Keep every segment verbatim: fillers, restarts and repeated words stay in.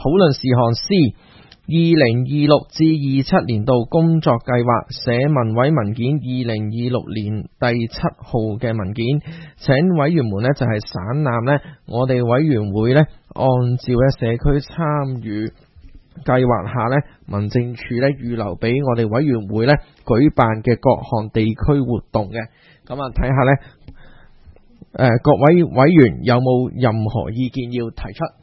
討論事項 C。二零二六至二七年度工作計劃社民委文件二零二六年第七號嘅文件，請委員們呢就係省覽呢我哋委員會呢按照咧社區參與計劃下呢民政處呢預留俾我哋委員會呢舉辦嘅各項地區活動嘅。咁啊睇下呢誒各位委員有冇任何意見要提出？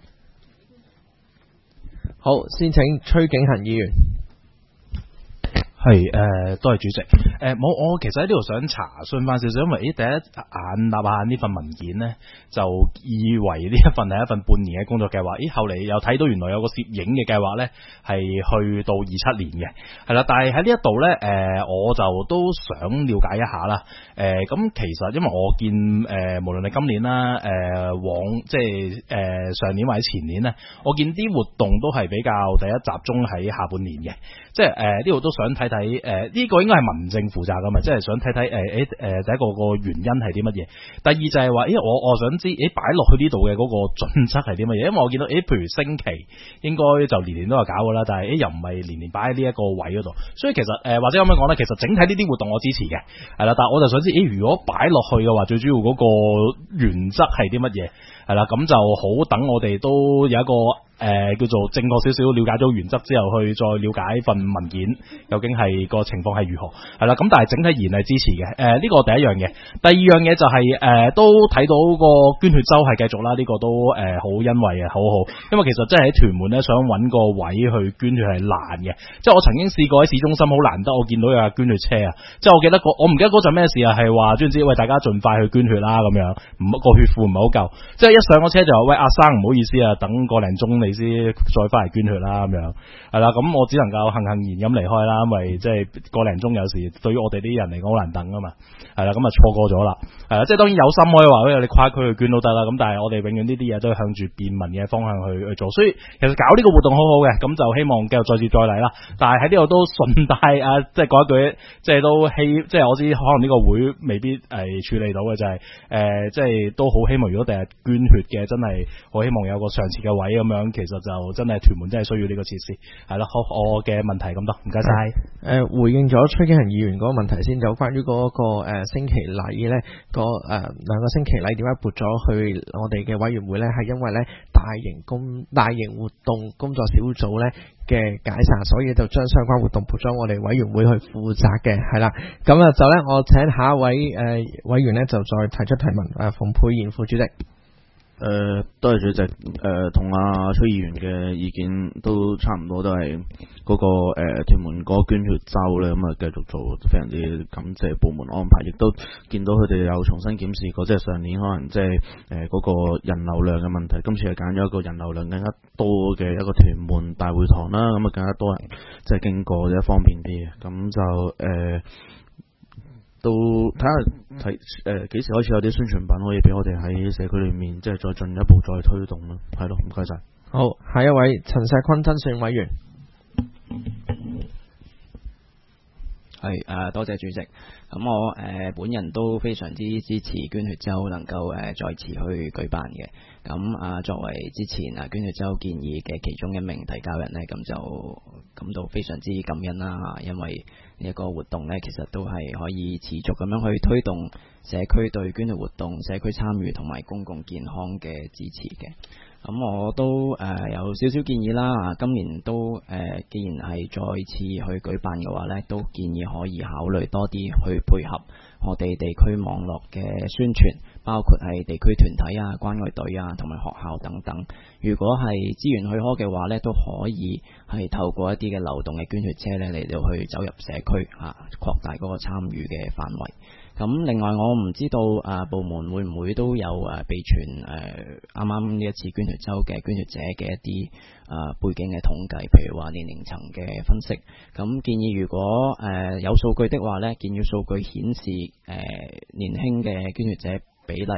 好，先請崔景恒議員。 係誒，多謝主席。誒，冇，我其實喺呢度想查詢翻少少，因為誒第一眼立下呢份文件呢，就以為呢一份係一份半年嘅工作計劃。咦，後嚟又睇到原來有個攝影嘅計劃呢，係去到二七年嘅，係啦。但係喺呢一度呢，誒，我就都想了解一下啦。誒，咁其實因為我見誒，無論係今年啦，誒往即係誒上年或者前年呢，我見啲活動都係比較第一集中喺下半年嘅，即係誒呢度都想睇。睇誒呢個應該係民政負責㗎嘛，即係想睇睇誒誒誒第一個個原因係啲乜嘢，第二就係話誒我我想知誒擺落去呢度嘅嗰個準則係啲乜嘢，因為我見到誒譬如升旗應該就年年都有搞㗎啦，但係誒又唔係年年擺喺呢一個位嗰度，所以其實誒、呃、或者咁樣講咧，其實整體呢啲活動我支持嘅，係啦，但係我就想知誒如果擺落去嘅話，最主要嗰個原則係啲乜嘢，係啦，咁就好等我哋都有一個。誒、呃、叫做正確少少了解咗原則之後，去再了解份文件究竟係個情況係如何，係啦。咁但係整體而言係支持嘅。誒、呃、呢、這個第一樣嘢，第二樣嘢就係、是、誒、呃、都睇到個捐血周係繼續啦，呢、這個都誒好、呃、欣慰嘅，好好。因為其實真係喺屯門咧，想揾個位去捐血係難嘅。即係我曾經試過喺市中心好難得，我見到有捐血車啊。即係我記得我唔記得嗰陣咩事啊，係話總之喂大家盡快去捐血啦咁樣，唔個血庫唔係好夠。即係一上個車就話喂阿生唔好意思啊，等個零鐘你。先再翻嚟捐血啦咁樣，係啦，咁我只能夠悻悻然咁離開啦，因為即係個零鐘有時對於我哋啲人嚟講好難等啊嘛，係啦，咁啊錯過咗啦，係啦，即係當然有心可以話，因為你跨區去捐都得啦，咁但係我哋永遠呢啲嘢都係向住便民嘅方向去去做，所以其實搞呢個活動好好嘅，咁就希望繼續再接再厲啦。但係喺呢度都順帶啊，即係講一句，即係都希，即係我知可能呢個會未必係處理到嘅，就係、是、誒、呃，即係都好希望如果第日捐血嘅，真係好希望有個上設嘅位咁樣。其實就真係屯門真係需要呢個設施，係咯。好，我嘅問題咁多，唔該晒。誒， 回應咗崔景恒議員嗰個問題先，就關於嗰、那個誒、呃、升旗禮咧，個誒兩個升旗禮點解撥咗去我哋嘅委員會咧？係因為咧大型工大型活動工作小組咧嘅解散，所以就將相關活動撥咗我哋委員會去負責嘅，係啦。咁啊就咧，我請下一位誒、呃、委員咧就再提出提問。誒，馮沛然副主席。 誒、呃，多謝主席。誒、呃，同阿崔議員嘅意見都差唔多，都係嗰、那個誒、呃、屯門嗰個捐血周咧，咁啊繼續做，非常之感謝部門安排，亦都見到佢哋有重新檢視過，即係上年可能即係誒嗰個人流量嘅問題，今次係揀咗一個人流量更加多嘅一個屯門大會堂啦，咁啊更加多人即係經過，一方便啲嘅，咁就誒。呃到睇下睇誒幾時開始有啲宣傳品可以俾我哋喺社區裏面即係再進一步再推動啦，係咯，唔該晒。 好，下一位陳石坤真選委員。 係誒、呃，多謝主席。咁我誒、呃、本人都非常之支持捐血周能夠誒、呃、再次去舉辦嘅。咁啊、呃，作為之前啊捐血周建議嘅其中一名提交人呢，咁就感到非常之感恩啦。因為呢一個活動呢，其實都係可以持續咁樣去推動社區對捐血活動、社區參與同埋公共健康嘅支持嘅。咁我都誒、呃、有少少建議啦，今年都誒、呃、既然係再次去舉辦嘅話呢，都建議可以考慮多啲去配合我哋地區網絡嘅宣傳，包括係地區團體啊、關愛隊啊同埋學校等等。如果係資源許可嘅話呢，都可以係透過一啲嘅流動嘅捐血車呢嚟到去走入社區啊，擴大嗰個參與嘅範圍。咁另外我唔知道啊部門會唔會都有誒備存誒啱啱呢一次捐血周嘅捐血者嘅一啲啊背景嘅統計，譬如話年齡層嘅分析。咁建議如果誒、呃、有數據的話呢，建議數據顯示誒、呃、年輕嘅捐血者比例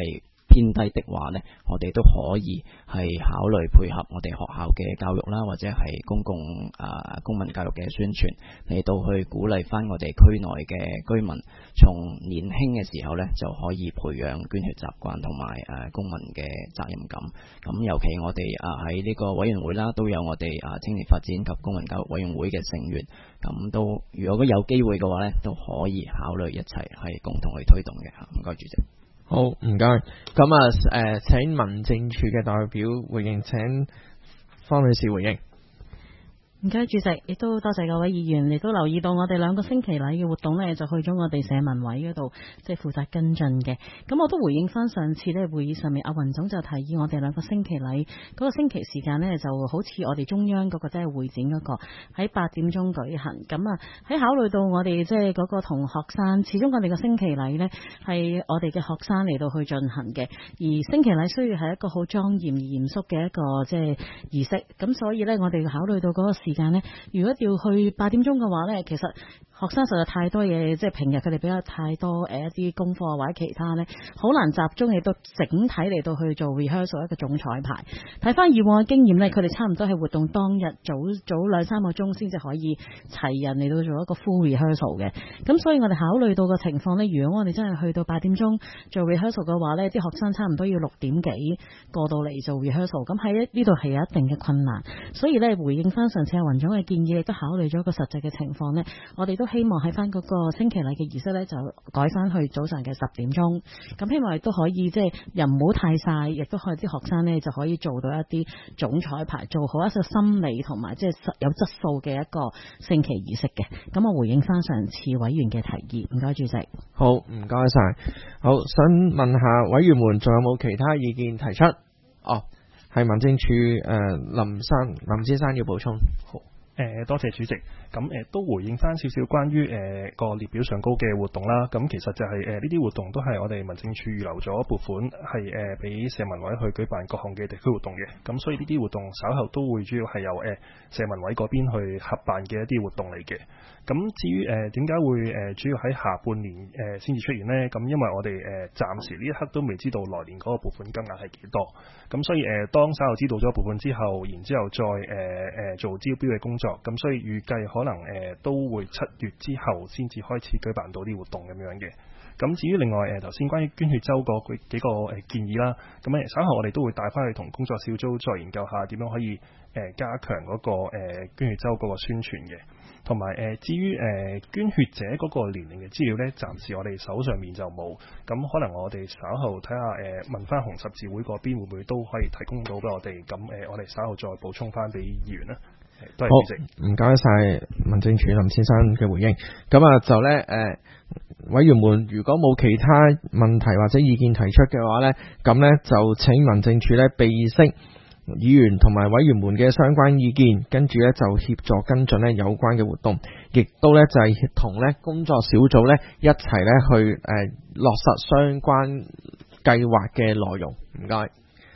偏低的話呢，我哋都可以係考慮配合我哋學校嘅教育啦，或者係公共啊公民教育嘅宣傳，嚟到去鼓勵翻我哋區內嘅居民，從年輕嘅時候呢就可以培養捐血習慣同埋誒公民嘅責任感。咁尤其我哋啊喺呢個委員會啦，都有我哋啊青年發展及公民教育委員會嘅成員，咁都如果有機會嘅話呢，都可以考慮一齊係共同去推動嘅嚇。唔該主席。 好，唔該。咁啊誒，請民政處嘅代表回應，請方女士回應。 唔該主席，亦都多謝各位議員，亦都留意到我哋兩個星期禮嘅活動呢，就去咗我哋社民委嗰度，即係負責跟進嘅。咁我都回應翻上次呢會議上面，阿雲總就提議我哋兩個星期禮嗰個星期時間呢，就好似我哋中央嗰個即係會展嗰個喺八點鐘舉行。咁啊喺考慮到我哋即係嗰個同學生，始終我哋個星期禮呢係我哋嘅學生嚟到去進行嘅，而星期禮需要係一個好莊嚴而嚴肅嘅一個即係儀式。咁所以呢，我哋考慮到嗰個時間呢，如果要去八點鐘嘅話呢，其實學生實在太多嘢，即係平日佢哋比較太多誒一啲功課或者其他呢，好難集中亦都整體嚟到去做 rehearsal 一個總彩排。睇翻以往嘅經驗呢，佢哋差唔多係活動當日早早兩三個鐘先至可以齊人嚟到做一個 full rehearsal 嘅。咁所以我哋考慮到個情況呢，如果我哋真係去到八點鐘做 rehearsal 嘅話呢，啲學生差唔多要六點幾過到嚟做 rehearsal， 咁喺呢度係有一定嘅困難。所以呢，回應翻上次阿雲總嘅建議，亦都考慮咗個實際嘅情況呢，我哋都希望喺翻嗰個星期禮嘅儀式呢，就改翻去早上嘅十點鐘。咁希望亦都可以即係人唔好太晒，亦都可以啲學生呢就可以做到一啲總彩排，做好一個心理同埋即係有質素嘅一個升旗儀式嘅。咁我回應翻上次委員嘅提議，唔該主席。 好，唔該晒。好，想問下委員們仲有冇其他意見提出？哦，係民政處誒、呃、林生林先生要補充。好。 誒、呃、多謝主席，咁誒、呃、都回應翻少少關於誒、呃、個列表上高嘅活動啦。咁其實就係誒呢啲活動都係我哋民政處預留咗撥款，係誒俾社民委去舉辦各項嘅地區活動嘅。咁所以呢啲活動稍後都會主要係由誒、呃、社民委嗰邊去合辦嘅一啲活動嚟嘅。咁至於誒點解會誒、呃、主要喺下半年誒先至出現呢？咁因為我哋誒、呃、暫時呢一刻都未知道來年嗰個撥款金額係幾多。咁所以誒、呃、當稍後知道咗撥款之後，然之後再誒誒、呃、做招標嘅工作。咁所以預計可能誒、呃、都會七月之後先至開始舉辦到啲活動咁樣嘅。咁至於另外誒頭先關於捐血周個幾個誒建議啦，咁誒稍後我哋都會帶翻去同工作小組再研究下點樣可以誒加強嗰個誒捐血周嗰個宣傳嘅。同埋誒至於誒捐血者嗰個年齡嘅資料呢，暫時我哋手上面就冇。咁可能我哋稍後睇下誒問翻紅十字會嗰邊會唔會都可以提供到俾我哋。咁誒我哋稍後再補充翻俾議員啦。好， 唔該晒民政處林先生嘅回應。咁啊就咧誒、呃，委員們如果冇其他問題或者意見提出嘅話咧，咁咧就請民政處咧備悉議員同埋委員們嘅相關意見，跟住咧就協助跟進咧有關嘅活動，亦都咧就係同咧工作小組咧一齊咧去誒、呃、落實相關計劃嘅內容。唔該。